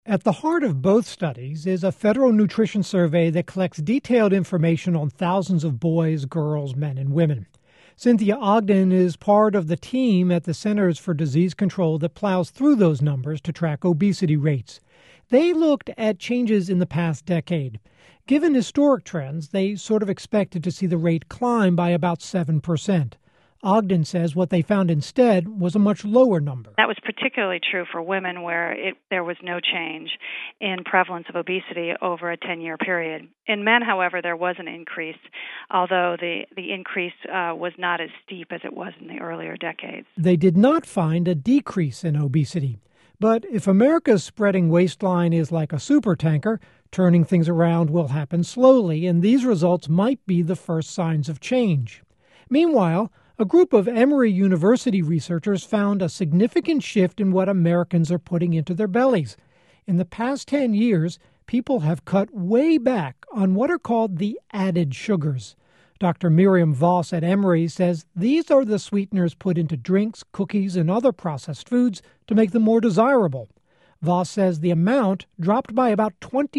At the heart of both studies is a federal nutrition survey that collects detailed information on thousands of boys, girls, men, and women. Cynthia Ogden is part of the team at the Centers for Disease Control that plows through those numbers to track obesity rates. They looked at changes in the past decade. Given historic trends, they sort of expected to see the rate climb by about 7%. Ogden says what they found instead was a much lower number. That was particularly true for women where there was no change in prevalence of obesity over a 10-year period. In men, however, there was an increase, although the increase was not as steep as it was in the earlier decades. They did not find a decrease in obesity. But if America's spreading waistline is like a supertanker, turning things around will happen slowly, and these results might be the first signs of change. Meanwhile, a group of Emory University researchers found a significant shift in what Americans are putting into their bellies. In the past 10 years, people have cut way back on what are called the added sugars. Dr. Miriam Voss at Emory says these are the sweeteners put into drinks, cookies, and other processed foods to make them more desirable. Voss says the amount dropped by about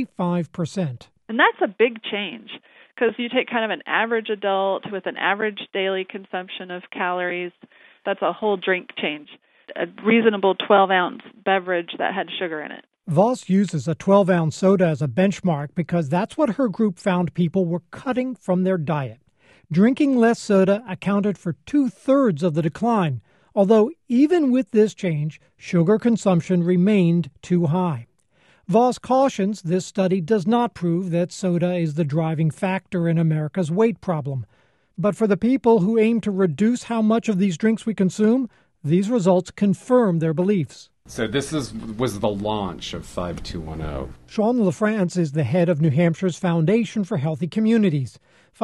25%. And that's a big change, because you take kind of an average adult with an average daily consumption of calories, that's a whole drink change. A reasonable 12-ounce beverage that had sugar in it. Voss uses a 12-ounce soda as a benchmark because that's what her group found people were cutting from their diet. Drinking less soda accounted for 2/3 of the decline, although even with this change, sugar consumption remained too high. Voss cautions this study does not prove that soda is the driving factor in America's weight problem. But for the people who aim to reduce how much of these drinks we consume, these results confirm their beliefs. So this was the launch of 5210. Sean LaFrance is the head of New Hampshire's Foundation for Healthy Communities.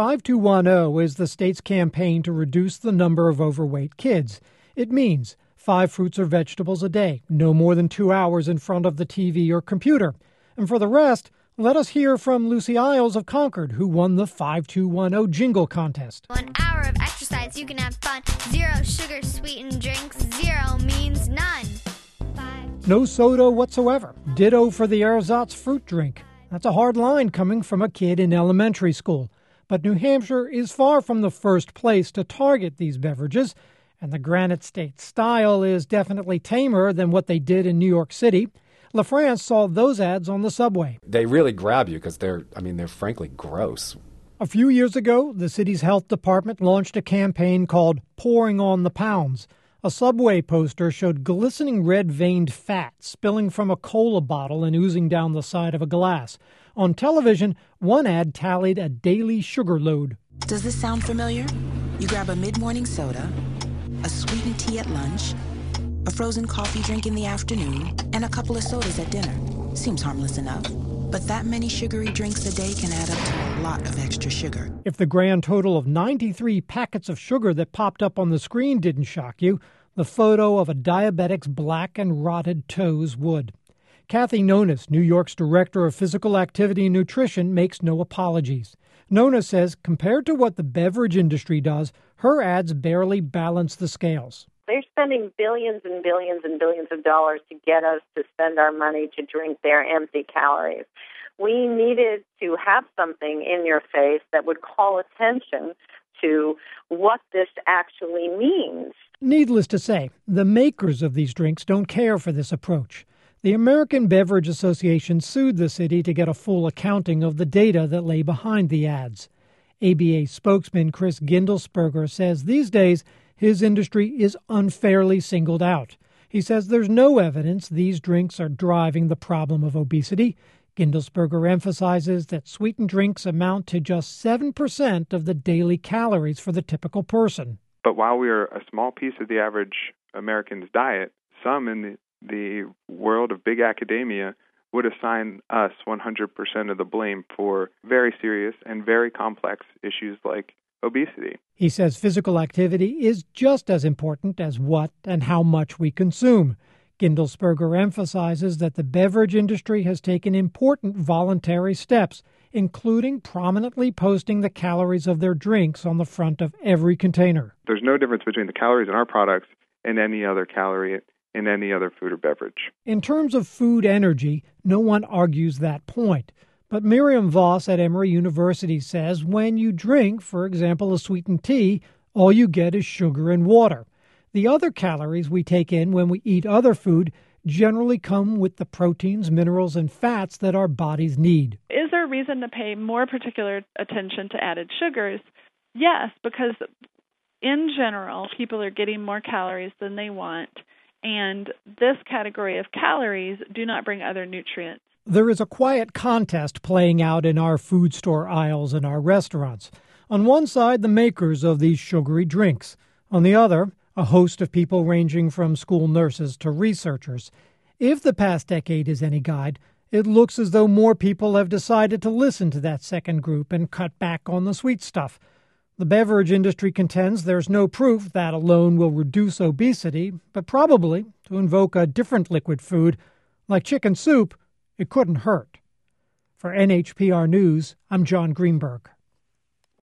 5210 is the state's campaign to reduce the number of overweight kids. It means 5 fruits or vegetables a day, no more than 2 hours in front of the TV or computer. And for the rest, let us hear from Lucy Isles of Concord, who won the 5210 jingle contest. 1 hour of exercise, you can have fun. 0 sugar sweetened drinks, 0 means none. 5. No soda whatsoever. Ditto for the ersatz fruit drink. That's a hard line coming from a kid in elementary school. But New Hampshire is far from the first place to target these beverages, and the Granite State style is definitely tamer than what they did in New York City. LaFrance saw those ads on the subway. They really grab you because they're frankly gross. A few years ago, the city's health department launched a campaign called Pouring on the Pounds. A subway poster showed glistening red-veined fat spilling from a cola bottle and oozing down the side of a glass. On television, one ad tallied a daily sugar load. Does this sound familiar? You grab a mid-morning soda, a sweetened tea at lunch, a frozen coffee drink in the afternoon, and a couple of sodas at dinner. Seems harmless enough. But that many sugary drinks a day can add up to a lot of extra sugar. If the grand total of 93 packets of sugar that popped up on the screen didn't shock you, the photo of a diabetic's black and rotted toes would. Kathy Nonis, New York's Director of Physical Activity and Nutrition, makes no apologies. Nonis says compared to what the beverage industry does, her ads barely balance the scales. They're spending billions and billions and billions of dollars to get us to spend our money to drink their empty calories. We needed to have something in your face that would call attention to what this actually means. Needless to say, the makers of these drinks don't care for this approach. The American Beverage Association sued the city to get a full accounting of the data that lay behind the ads. ABA spokesman Chris Gindelsberger says these days his industry is unfairly singled out. He says there's no evidence these drinks are driving the problem of obesity. Gindelsberger emphasizes that sweetened drinks amount to just 7% of the daily calories for the typical person. But while we are a small piece of the average American's diet, some in the world of big academia would assign us 100% of the blame for very serious and very complex issues like obesity. He says physical activity is just as important as what and how much we consume. Gindelsberger emphasizes that the beverage industry has taken important voluntary steps, including prominently posting the calories of their drinks on the front of every container. There's no difference between the calories in our products and any other calorie in any other food or beverage. In terms of food energy, no one argues that point. But Miriam Voss at Emory University says when you drink, for example, a sweetened tea, all you get is sugar and water. The other calories we take in when we eat other food generally come with the proteins, minerals, and fats that our bodies need. Is there a reason to pay more particular attention to added sugars? Yes, because in general, people are getting more calories than they want, and this category of calories do not bring other nutrients. There is a quiet contest playing out in our food store aisles and our restaurants. On one side, the makers of these sugary drinks. On the other, a host of people ranging from school nurses to researchers. If the past decade is any guide, it looks as though more people have decided to listen to that second group and cut back on the sweet stuff. The beverage industry contends there's no proof that alone will reduce obesity, but probably, to invoke a different liquid food, like chicken soup, it couldn't hurt. For NHPR News, I'm John Greenberg.